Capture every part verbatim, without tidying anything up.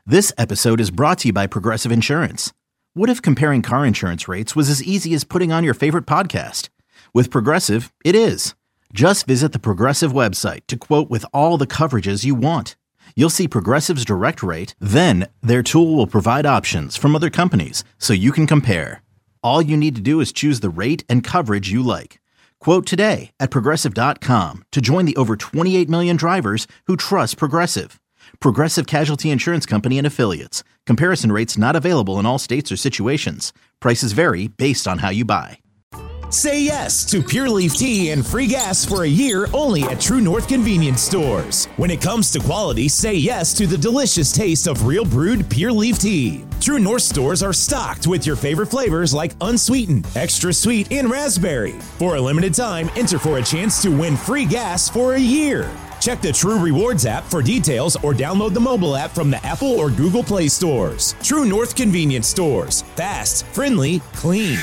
This episode is brought to you by Progressive Insurance. What if comparing car insurance rates was as easy as putting on your favorite podcast? With Progressive, it is. Just visit the Progressive website to quote with all the coverages you want. You'll see Progressive's direct rate, then their tool will provide options from other companies so you can compare. All you need to do is choose the rate and coverage you like. Quote today at progressive dot com to join the over twenty-eight million drivers who trust Progressive. Progressive Casualty Insurance Company and Affiliates. Comparison rates not available in all states or situations. Prices vary based on how you buy. Say yes to Pure Leaf Tea and free gas for a year only at True North Convenience Stores. When it comes to quality, say yes to the delicious taste of real brewed Pure Leaf Tea. True North stores are stocked with your favorite flavors like unsweetened, extra sweet, and raspberry. For a limited time, enter for a chance to win free gas for a year. Check the True Rewards app for details or download the mobile app from the Apple or Google Play stores. True North Convenience Stores. Fast, friendly, clean.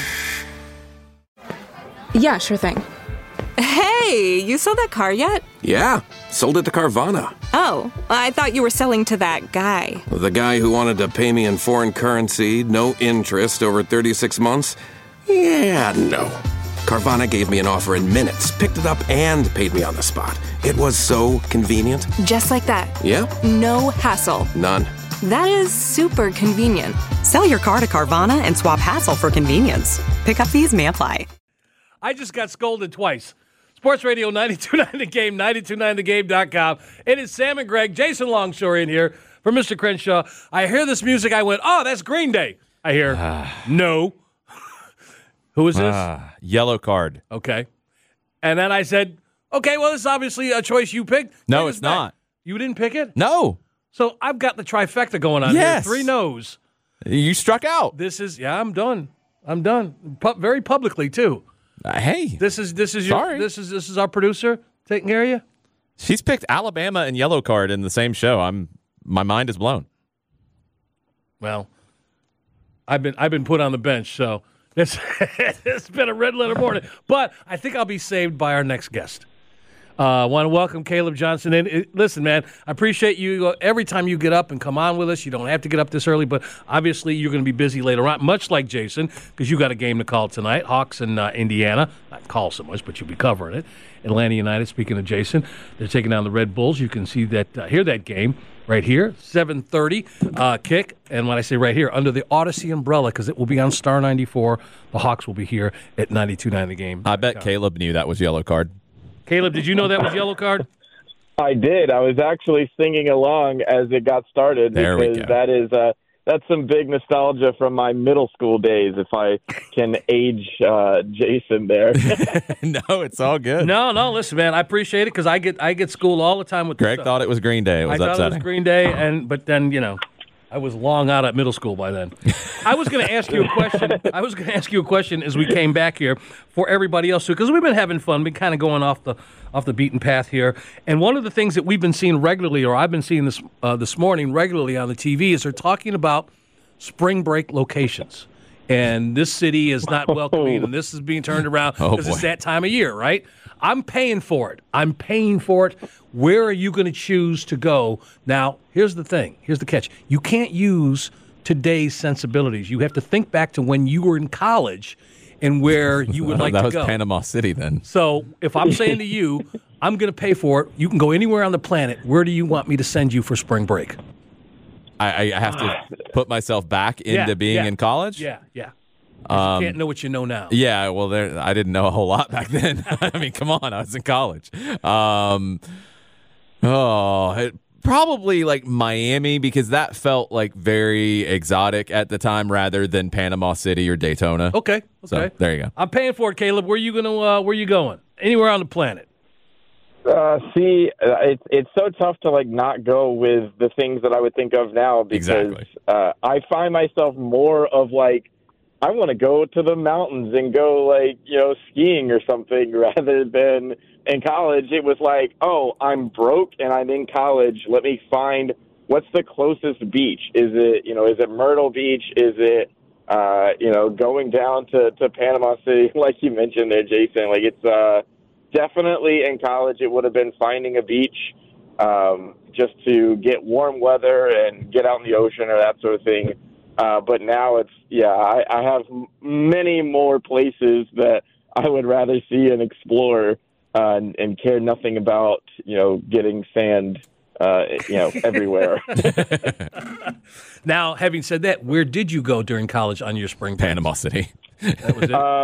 Yeah, sure thing. Hey, you sold that car yet? Yeah, sold it to Carvana. Oh, I thought you were selling to that guy. The guy who wanted to pay me in foreign currency, no interest, over thirty-six months? Yeah, no. Carvana gave me an offer in minutes, picked it up, and paid me on the spot. It was so convenient. Just like that. Yeah. No hassle. None. That is super convenient. Sell your car to Carvana and swap hassle for convenience. Pickup fees may apply. I just got scolded twice. Sports Radio ninety-two point nine The Game, ninety-two point nine the game dot com. It is Sam and Greg, Jason Longshore in here for Mister Crenshaw. I hear this music. I went, oh, that's Green Day. I hear, no. Who is this? Uh, yellow card. Okay. And then I said, okay, well, this is obviously a choice you picked. No, Take it's us back. not. You didn't pick it? No. So I've got the trifecta going on Yes. here. Three no's. You struck out. This is, yeah, I'm done. I'm done. Pu- very publicly, too. Uh, hey. This is this is your Sorry. this is this is our producer taking care of you. She's picked Alabama and yellow card in the same show. I'm my mind is blown. Well, I've been I've been put on the bench, so it's it's been a red letter morning. But I think I'll be saved by our next guest. I uh, want to welcome Caleb Johnson in. It, listen, man, I appreciate you uh, every time you get up and come on with us. You don't have to get up this early, but obviously you're going to be busy later on, much like Jason, because you got a game to call tonight. Hawks and uh, Indiana. Not call so much, but you'll be covering it. Atlanta United, speaking of Jason, they're taking down the Red Bulls. You can see that, uh, hear that game right here, seven thirty uh, kick. And when I say right here, under the Odyssey umbrella, because it will be on Star ninety-four. The Hawks will be here at ninety-two point nine The Game. I bet Caleb knew that was yellow card. Caleb, did you know that was yellow card? I did. I was actually singing along as it got started there because we go. that is uh, that's some big nostalgia from my middle school days. If I can age uh, Jason there. No, it's all good. No, no. Listen, man, I appreciate it because I get I get schooled all the time with. Greg this thought it was Green Day. It was I upsetting. thought it was Green Day, and but then you know. I was long out at middle school by then. I was going to ask you a question. I was going to ask you a question as we came back here for everybody else too, because we've been having fun, been kind of going off the off the beaten path here. And one of the things that we've been seeing regularly, or I've been seeing this uh, this morning regularly on the T V, is they're talking about spring break locations. And this city is not welcoming, and this is being turned around because oh it's that time of year, right? I'm paying for it. I'm paying for it. Where are you going to choose to go? Now, here's the thing. Here's the catch. You can't use today's sensibilities. You have to think back to when you were in college and where you would like that to was go. Panama City then. So if I'm saying to you, I'm going to pay for it, you can go anywhere on the planet. Where do you want me to send you for spring break? I, I have to put myself back into Yeah, being yeah. in college. Yeah, yeah. 'Cause Um, you can't know what you know now. Yeah, well, there I didn't know a whole lot back then. I mean, come on, I was in college. Um, oh, it, probably like Miami because that felt like very exotic at the time, rather than Panama City or Daytona. Okay, okay. So there you go. I'm paying for it, Caleb. Where you gonna? Uh, where you going? Anywhere on the planet? Uh, see, uh, it's it's so tough to like not go with the things that I would think of now because Exactly. uh, I find myself more of like I want to go to the mountains and go like you know skiing or something rather than in college. It was like, oh, I'm broke and I'm in college. Let me find what's the closest beach. Is it you know is it Myrtle Beach? Is it uh, you know going down to, to Panama City like you mentioned there, Jason? Like it's uh. Definitely in college, it would have been finding a beach. Um, just to get warm weather and get out in the ocean or that sort of thing. Uh, but now it's, yeah, I, I have m- many more places that I would rather see and explore uh, and, and care nothing about, you know, getting sand, uh, you know, everywhere. Now, having said that, where did you go during college on your spring break? Panama City. That was it? Uh,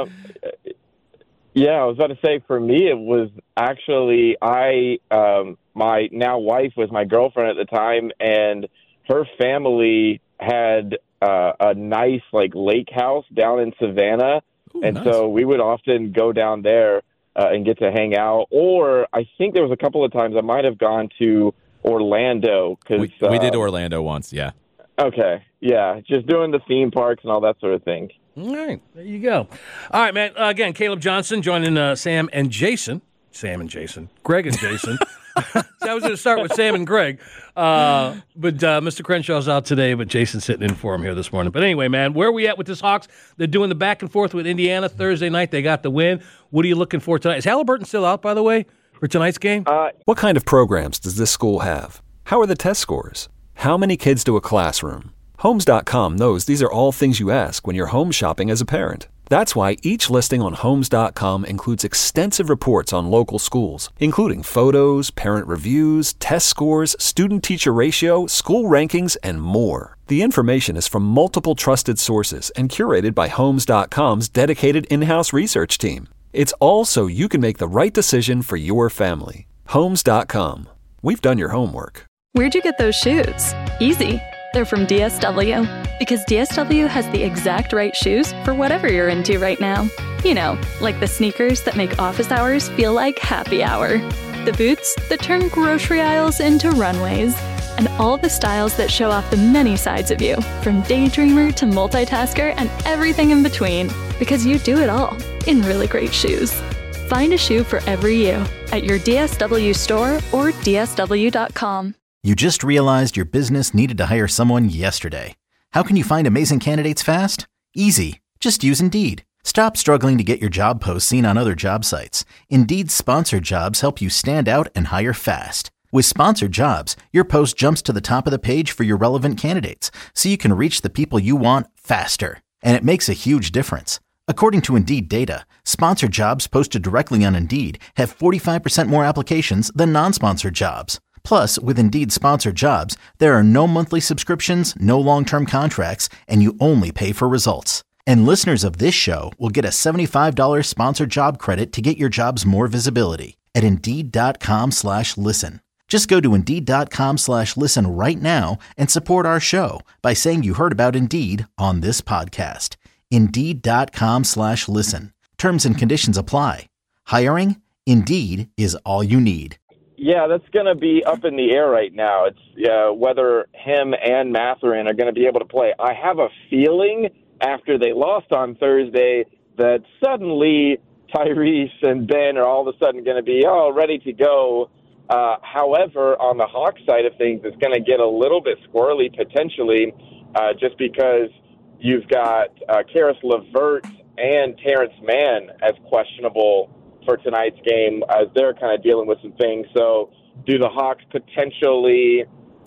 yeah, I was about to say, for me, it was actually, I, um, my now wife was my girlfriend at the time, and her family had uh, a nice, like, lake house down in Savannah. Ooh, and nice. So we would often go down there uh, and get to hang out. Or I think there was a couple of times I might have gone to Orlando. Cause, we, we uh, did Orlando once, yeah. Okay, yeah, just doing the theme parks and all that sort of thing. All right, there you go. All right, man. Uh, again, Caleb Johnson joining uh, Sam and Jason. Sam and Jason. Greg and Jason. So I was going to start with Sam and Greg. Uh, but uh, Mister Crenshaw's out today, but Jason's sitting in for him here this morning. But anyway, man, where are we at with this Hawks? They're doing the back and forth with Indiana Thursday night. They got the win. What are you looking for tonight? Is Halliburton still out, by the way, for tonight's game? Uh, what kind of programs does this school have? How are the test scores? How many kids to a classroom? Homes dot com knows these are all things you ask when you're home shopping as a parent. That's why each listing on Homes dot com includes extensive reports on local schools, including photos, parent reviews, test scores, student-teacher ratio, school rankings, and more. The information is from multiple trusted sources and curated by Homes dot com's dedicated in-house research team. It's all so you can make the right decision for your family. Homes dot com. We've done your homework. Where'd you get those shoes? Easy. They're from D S W. Because D S W has the exact right shoes for whatever you're into right now. You know, like the sneakers that make office hours feel like happy hour. The boots that turn grocery aisles into runways. And all the styles that show off the many sides of you, from daydreamer to multitasker and everything in between. Because you do it all in really great shoes. Find a shoe for every you at your D S W store or D S W dot com. You just realized your business needed to hire someone yesterday. How can you find amazing candidates fast? Easy. Just use Indeed. Stop struggling to get your job posts seen on other job sites. Indeed's sponsored jobs help you stand out and hire fast. With sponsored jobs, your post jumps to the top of the page for your relevant candidates, so you can reach the people you want faster. And it makes a huge difference. According to Indeed data, sponsored jobs posted directly on Indeed have forty-five percent more applications than non-sponsored jobs. Plus, with Indeed sponsored jobs, there are no monthly subscriptions, no long-term contracts, and you only pay for results. And listeners of this show will get a seventy-five dollars sponsored job credit to get your jobs more visibility at Indeed.com slash listen. Just go to Indeed.com slash listen right now and support our show by saying you heard about Indeed on this podcast. Indeed.com slash listen. Terms and conditions apply. Hiring? Indeed is all you need. Yeah, that's going to be up in the air right now. It's uh, whether him and Mathurin are going to be able to play. I have a feeling after they lost on Thursday that suddenly Tyrese and Ben are all of a sudden going to be all ready to go. Uh, however, on the Hawks side of things, it's going to get a little bit squirrely potentially uh, just because you've got uh, Karis LeVert and Terrence Mann as questionable for tonight's game as they're kind of dealing with some things. So do the Hawks potentially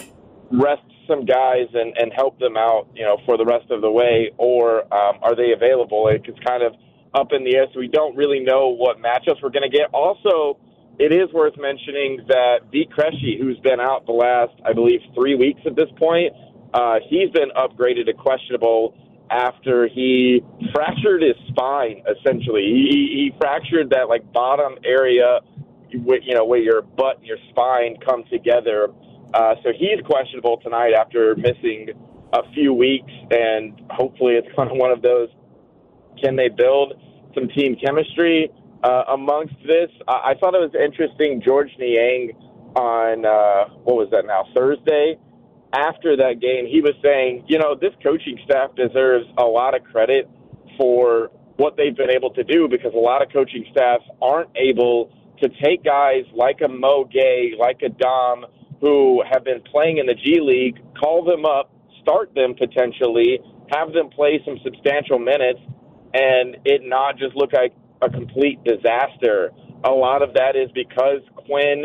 rest some guys and, and help them out, you know, for the rest of the way, or um, are they available? It's kind of up in the air, so we don't really know what matchups we're going to get. Also, it is worth mentioning that Vit Krejci, who's been out the last, I believe, three weeks at this point, uh, he's been upgraded to questionable after he fractured his spine, essentially. He, he fractured that, like, bottom area, you know, where your butt and your spine come together. Uh, so he's questionable tonight after missing a few weeks, and hopefully it's kind of one of those, can they build some team chemistry uh, amongst this? I, I thought it was interesting, George Niang on, uh, what was that now, Thursday, after that game, he was saying, you know, this coaching staff deserves a lot of credit for what they've been able to do, because a lot of coaching staffs aren't able to take guys like a Mo Gay, like a Dom, who have been playing in the G League, call them up, start them potentially, have them play some substantial minutes, and it not just look like a complete disaster. A lot of that is because Quinn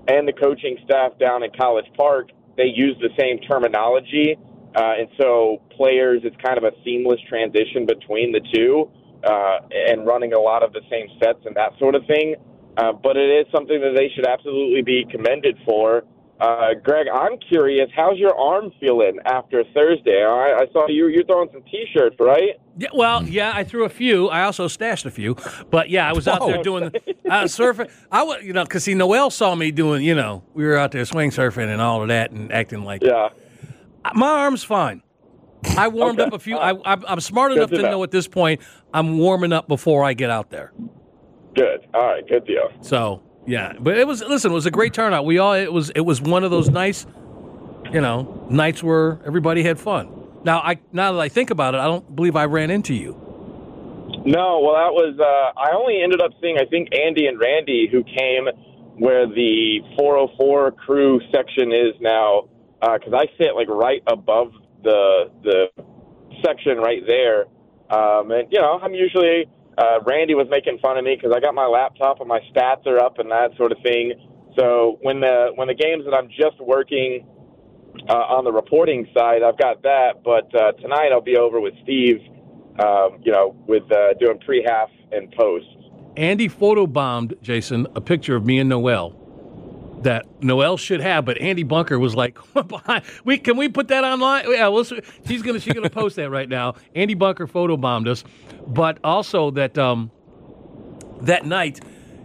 and the coaching staff down in College Park, they use the same terminology. Uh, and so players, it's kind of a seamless transition between the two uh, and running a lot of the same sets and that sort of thing. Uh, but it is something that they should absolutely be commended for. Uh, Greg, I'm curious, how's your arm feeling after Thursday? I, I saw you, you're throwing some T-shirts, right? Yeah, well, yeah, I threw a few. I also stashed a few. But, yeah, I was out there doing uh, surfing. I was, you know, because, see, Noel saw me doing, you know, we were out there swing surfing and all of that and acting like. Yeah. My arm's fine. I warmed Okay. up a few. I, I'm, I'm smart enough Good to to know. know at this point I'm warming up before I get out there. Good. All right, good deal. So, yeah. But it was, listen, it was a great turnout. We all, it was, it was one of those nice, you know, nights where everybody had fun. Now, I now that I think about it, I don't believe I ran into you. No, well, that was, uh, I only ended up seeing, I think, Andy and Randy, who came where the four oh four crew section is now, because uh, I sit, like, right above the the section right there. Um, and, you know, I'm usually, uh, Randy was making fun of me because I got my laptop and my stats are up and that sort of thing. So when the when the games that I'm just working uh, on the reporting side, I've got that. But uh, tonight I'll be over with Steve, um, you know, with uh, doing pre-half and post. Andy photobombed, Jason, a picture of me and Noel that Noel should have, but Andy Bunker was like, "We can we put that online?" Yeah, we'll, she's gonna she's gonna post that right now. Andy Bunker photobombed us, but also that um, that night,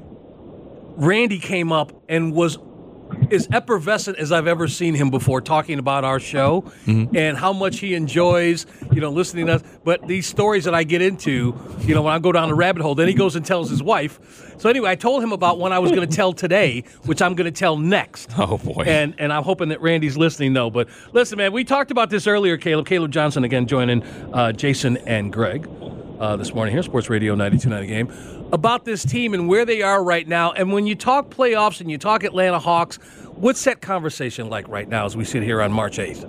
Randy came up and was as effervescent as I've ever seen him before, talking about our show mm-hmm. and how much he enjoys, you know, listening to us. But these stories that I get into, you know, when I go down the rabbit hole, then he goes and tells his wife. So anyway, I told him about one I was going to tell today, which I'm going to tell next. Oh, boy. And and I'm hoping that Randy's listening, though. But listen, man, we talked about this earlier, Caleb. Caleb Johnson, again, joining uh, Jason and Greg uh, this morning here, Sports Radio ninety-two point nine The Game, about this team and where they are right now. And when you talk playoffs and you talk Atlanta Hawks, what's that conversation like right now as we sit here on March eighth?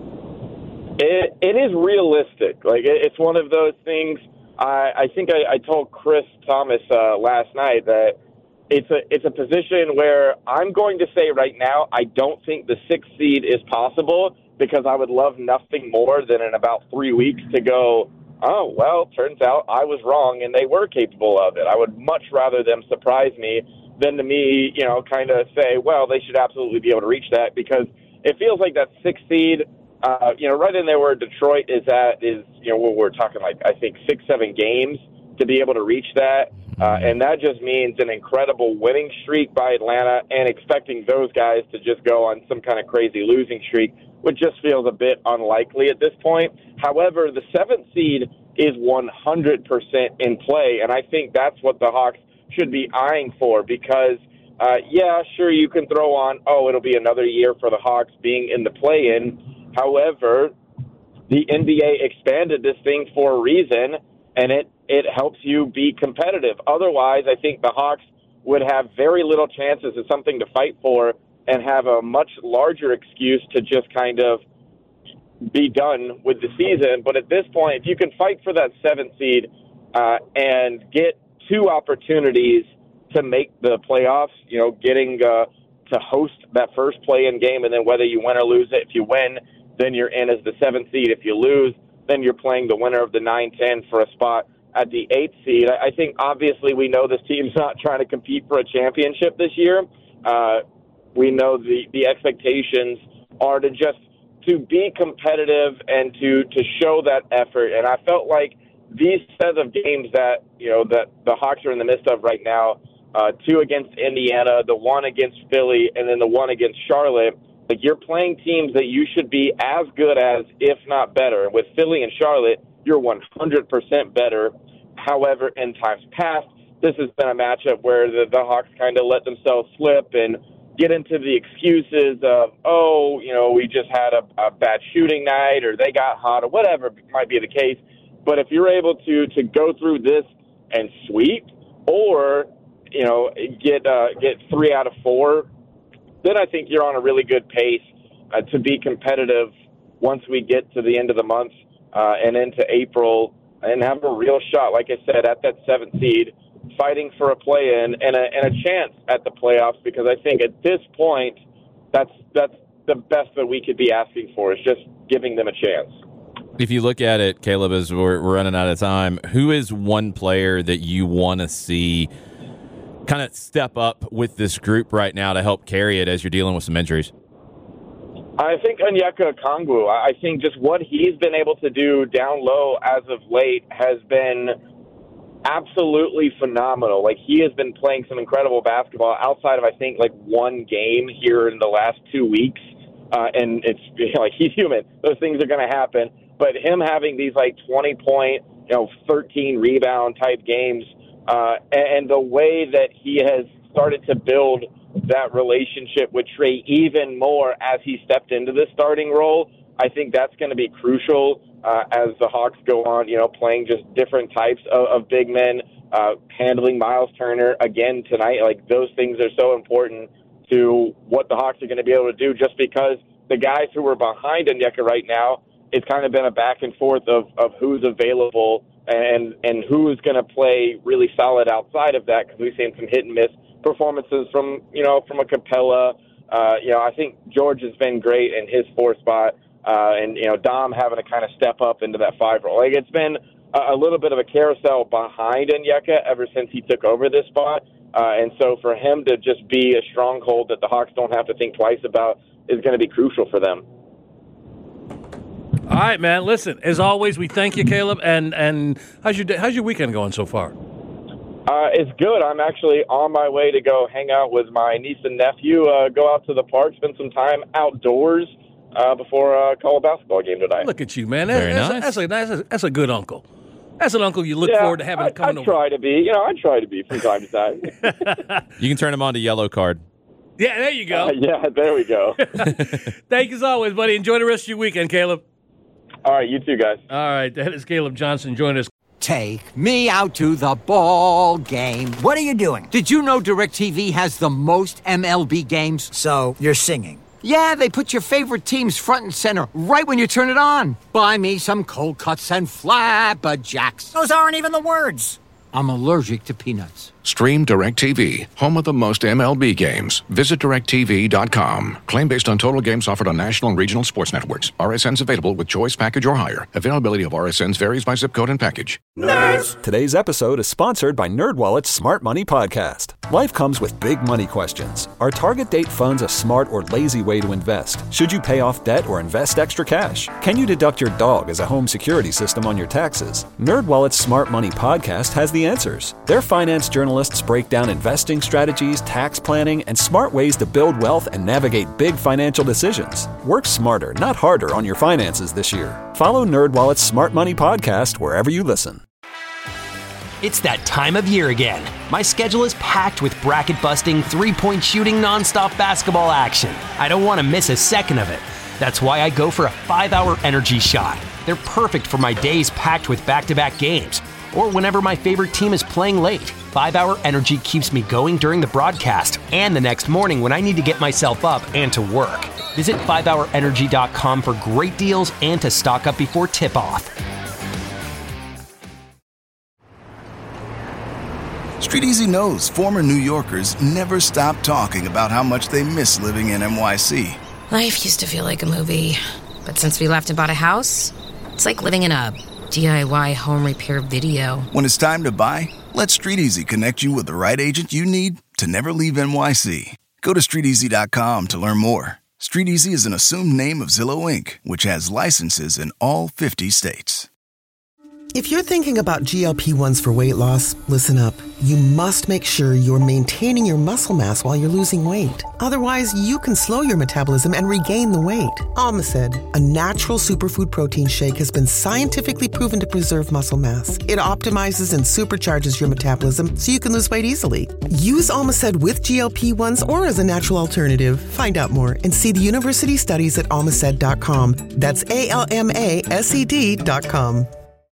It, it is realistic. Like, it, it's one of those things. I, I think I, I told Chris Thomas uh, last night that it's a it's a position where I'm going to say right now I don't think the sixth seed is possible, because I would love nothing more than in about three weeks to go, oh, well, turns out I was wrong and they were capable of it. I would much rather them surprise me than to me, you know, kind of say, well, they should absolutely be able to reach that, because it feels like that sixth seed, uh, you know, right in there where Detroit is at is, you know, where we're talking like, I think, six, seven games to be able to reach that. Uh, and that just means an incredible winning streak by Atlanta, and expecting those guys to just go on some kind of crazy losing streak, which just feels a bit unlikely at this point. However, the seventh seed is one hundred percent in play, and I think that's what the Hawks should be eyeing for, because, uh, yeah, sure, you can throw on, oh, it'll be another year for the Hawks being in the play-in. However, the N B A expanded this thing for a reason, and it, it helps you be competitive. Otherwise, I think the Hawks would have very little chances of something to fight for and have a much larger excuse to just kind of be done with the season. But at this point, if you can fight for that seventh seed uh, and get two opportunities to make the playoffs, you know, getting uh, to host that first play-in game, and then whether you win or lose it, if you win, then you're in as the seventh seed. If you lose, then you're playing the winner of the nine ten for a spot at the eighth seed. I think, obviously, we know this team's not trying to compete for a championship this year. Uh, we know the, the expectations are to just to be competitive and to, to show that effort. And I felt like these set of games that, you know, that the Hawks are in the midst of right now, uh, two against Indiana, the one against Philly, and then the one against Charlotte, like, you're playing teams that you should be as good as, if not better. With Philly and Charlotte, you're one hundred percent better. However, in times past, this has been a matchup where the, the Hawks kind of let themselves slip and get into the excuses of, oh, you know, we just had a, a bad shooting night, or they got hot, or whatever might be the case. But if you're able to to go through this and sweep, or, you know, get uh, get three out of four, then I think you're on a really good pace uh, to be competitive once we get to the end of the month uh, and into April, and have a real shot, like I said, at that seventh seed. fighting for a play-in and a, and a chance at the playoffs, because I think at this point, that's that's the best that we could be asking for, is just giving them a chance. If you look at it, Caleb, as we're, we're running out of time, who is one player that you want to see kind of step up with this group right now to help carry it as you're dealing with some injuries? I think Onyeka Okongwu. I think just what he's been able to do down low as of late has been absolutely phenomenal. Like, he has been playing some incredible basketball outside of, I think, like one game here in the last two weeks. Uh, and it's, you know, like, he's human. Those things are going to happen. But him having these like twenty point, you know, thirteen rebound type games, uh, and the way that he has started to build that relationship with Trey even more as he stepped into the starting role, I think that's going to be crucial uh, as the Hawks go on, you know, playing just different types of, of big men, uh, handling Miles Turner again tonight. Like, those things are so important to what the Hawks are going to be able to do, just because the guys who are behind Onyeka right now, it's kind of been a back and forth of, of who's available and, and who's going to play really solid outside of that, because we've seen some hit and miss performances from, you know, from a Capella. Uh, you know, I think George has been great in his four spot, uh, and, you know, Dom having to kind of step up into that five role. Like, it's been a, a little bit of a carousel behind Onyeka ever since he took over this spot. Uh, and so for him to just be a stronghold that the Hawks don't have to think twice about is going to be crucial for them. All right, man. Listen, as always, we thank you, Caleb. And and how's your day, how's your weekend going so far? Uh, it's good. I'm actually on my way to go hang out with my niece and nephew, uh, go out to the park, spend some time outdoors uh, before uh, call a basketball game tonight. Look at you, man. Very that's, nice. That's a, that's, a, that's a good uncle. That's an uncle you look yeah, forward to having I, coming I over. try to be. You know, I try to be from time to time. You can turn him on to yellow card. Yeah, there you go. Uh, yeah, there we go. Thank you as always, buddy. Enjoy the rest of your weekend, Caleb. All right, you too, guys. All right, that is Caleb Johnson joining us. Take me out to the ball game. What are you doing? Did you know DirecTV has the most M L B games? So, you're singing. Yeah, they put your favorite teams front and center right when you turn it on. Buy me some cold cuts and flapjacks. Those aren't even the words. I'm allergic to peanuts. Stream DirecTV, home of the most M L B games. Visit direct T V dot com. Claim based on total games offered on national and regional sports networks. R S Ns available with choice package or higher. Availability of R S Ns varies by zip code and package. Nerds! Today's episode is sponsored by NerdWallet's Smart Money Podcast. Life comes with big money questions. Are target date funds a smart or lazy way to invest? Should you pay off debt or invest extra cash? Can you deduct your dog as a home security system on your taxes? NerdWallet's Smart Money Podcast has the answers. Their finance journalists break down investing strategies, tax planning, and smart ways to build wealth and navigate big financial decisions. Work smarter, not harder on your finances this year. Follow NerdWallet's Smart Money Podcast wherever you listen. It's that time of year again. My schedule is packed with bracket-busting, three-point shooting, nonstop basketball action. I don't want to miss a second of it. That's why I go for a five-hour energy shot. They're perfect for my days packed with back-to-back games, or whenever my favorite team is playing late. five hour Energy keeps me going during the broadcast and the next morning when I need to get myself up and to work. Visit five hour energy dot com for great deals and to stock up before tip-off. Street Easy knows former New Yorkers never stop talking about how much they miss living in N Y C. Life used to feel like a movie, but since we left and bought a house, it's like living in a D I Y home repair video. When it's time to buy, let Street Easy connect you with the right agent you need to never leave N Y C. Go to street easy dot com to learn more. Street Easy is an assumed name of Zillow Incorporated, which has licenses in all fifty states. If you're thinking about G L P one s for weight loss, listen up. You must make sure you're maintaining your muscle mass while you're losing weight. Otherwise, you can slow your metabolism and regain the weight. Almacid, a natural superfood protein shake, has been scientifically proven to preserve muscle mass. It optimizes and supercharges your metabolism so you can lose weight easily. Use Almacid with G L P one s or as a natural alternative. Find out more and see the university studies at almacid dot com. That's A L M A S E D dot com.